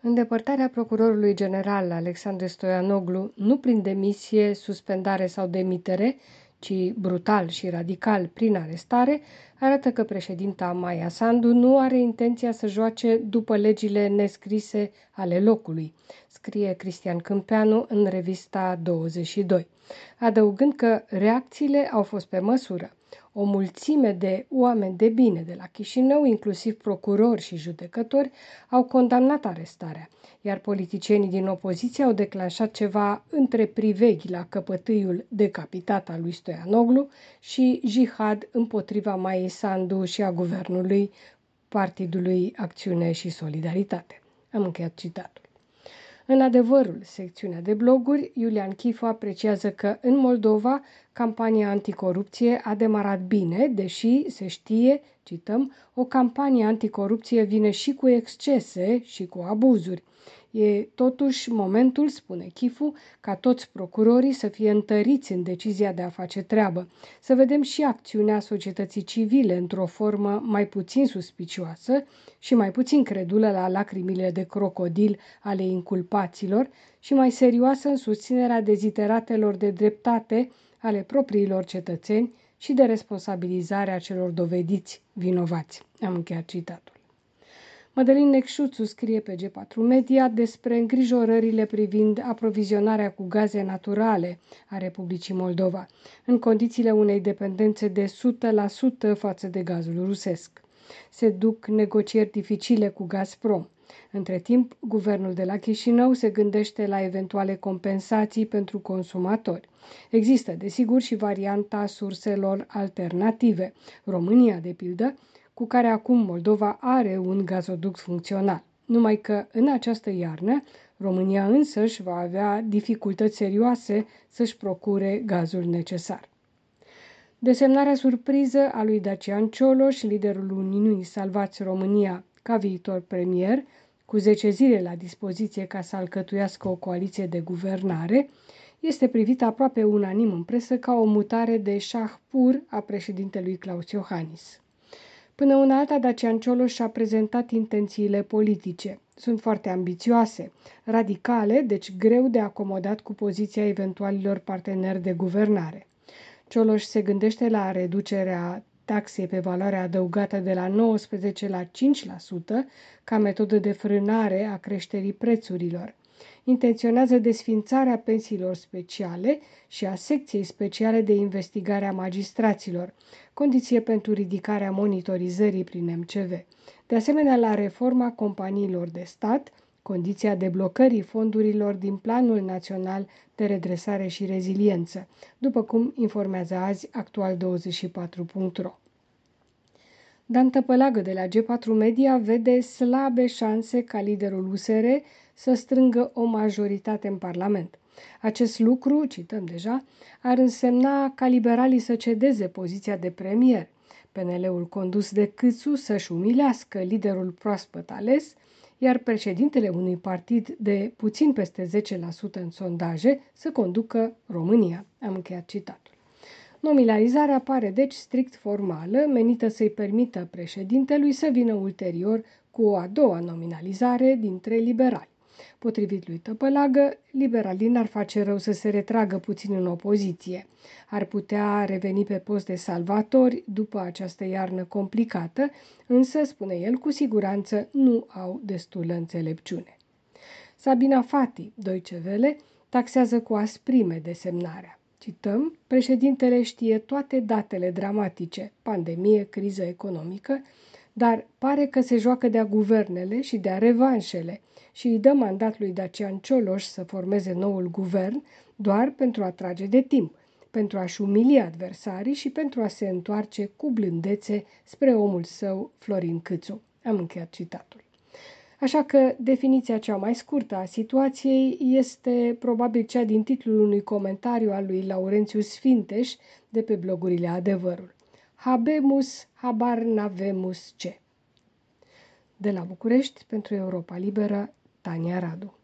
Îndepărtarea procurorului general Alexandru Stoianoglu, nu prin demisie, suspendare sau demitere, ci brutal și radical prin arestare, arată că președinta Maia Sandu nu are intenția să joace după legile nescrise ale locului, scrie Cristian Câmpeanu în revista 22, adăugând că reacțiile au fost pe măsură. O mulțime de oameni de bine de la Chișinău, inclusiv procurori și judecători, au condamnat arestarea, iar politicienii din opoziție au declanșat ceva între priveghi la căpătâiul decapitat al lui Stoianoglu și jihad împotriva Maiei Sandu și a guvernului Partidului Acțiune și Solidaritate. Am încheiat citatul. În Adevărul, secțiunea de bloguri, Iulian Chifu apreciază că în Moldova campania anticorupție a demarat bine, deși se știe, cităm, o campanie anticorupție vine și cu excese și cu abuzuri. E totuși momentul, spune Chifu, ca toți procurorii să fie întăriți în decizia de a face treabă, să vedem și acțiunea societății civile într-o formă mai puțin suspicioasă și mai puțin credulă la lacrimile de crocodil ale inculpaților și mai serioasă în susținerea dezideratelor de dreptate ale propriilor cetățeni și de responsabilizarea celor dovediți vinovați. Am încheiat citatul. Mădălin Necșuțu scrie pe G4 Media despre îngrijorările privind aprovizionarea cu gaze naturale a Republicii Moldova, în condițiile unei dependențe de 100% față de gazul rusesc. Se duc negocieri dificile cu Gazprom. Între timp, guvernul de la Chișinău se gândește la eventuale compensații pentru consumatori. Există, desigur, și varianta surselor alternative. România, de pildă, cu care acum Moldova are un gazoduct funcțional. Numai că în această iarnă, România însăși va avea dificultăți serioase să-și procure gazul necesar. Desemnarea surpriză a lui Dacian Cioloș, liderul Uniunii Salvați România, ca viitor premier, cu 10 zile la dispoziție ca să alcătuiască o coaliție de guvernare, este privită aproape unanim în presă ca o mutare de șah pur a președintelui Claus Iohannis. Până una alta, Dacian Cioloș a prezentat intențiile politice. Sunt foarte ambițioase, radicale, deci greu de acomodat cu poziția eventualilor parteneri de guvernare. Cioloș se gândește la reducerea taxei pe valoare adăugată de la 19 la 5% ca metodă de frânare a creșterii prețurilor. Intenționează desfințarea pensiilor speciale și a secției speciale de investigare a magistraților, condiție pentru ridicarea monitorizării prin MCV. De asemenea, la reforma companiilor de stat, condiția deblocării fondurilor din Planul Național de Redresare și Reziliență, după cum informează azi Actual24.ro. Dan Tăpălagă de la G4 Media vede slabe șanse ca liderul USR să strângă o majoritate în Parlament. Acest lucru, cităm deja, ar însemna ca liberalii să cedeze poziția de premier, PNL-ul condus de Câțu să-și umilească liderul proaspăt ales, iar președintele unui partid de puțin peste 10% în sondaje să conducă România. Am încheiat citatul. Nominalizarea pare deci strict formală, menită să-i permită președintelui să vină ulterior cu o a doua nominalizare dintre liberali. Potrivit lui Tăpălagă, liberalii n-ar face rău să se retragă puțin în opoziție. Ar putea reveni pe post de salvatori după această iarnă complicată, însă, spune el, cu siguranță nu au destulă înțelepciune. Sabina Fati, Deutsche Welle, taxează cu asprime desemnarea. Cităm, președintele știe toate datele dramatice, pandemie, criză economică, dar pare că se joacă de-a guvernele și de-a revanșele și îi dă mandat lui Dacian Cioloș să formeze noul guvern doar pentru a trage de timp, pentru a-și umili adversarii și pentru a se întoarce cu blândețe spre omul său, Florin Câțu. Am încheiat citatul. Așa că definiția cea mai scurtă a situației este probabil cea din titlul unui comentariu al lui Laurențiu Sfinteș de pe blogurile Adevărul. Habemus, habar n-avemus ce. De la București, pentru Europa Liberă, Tania Radu.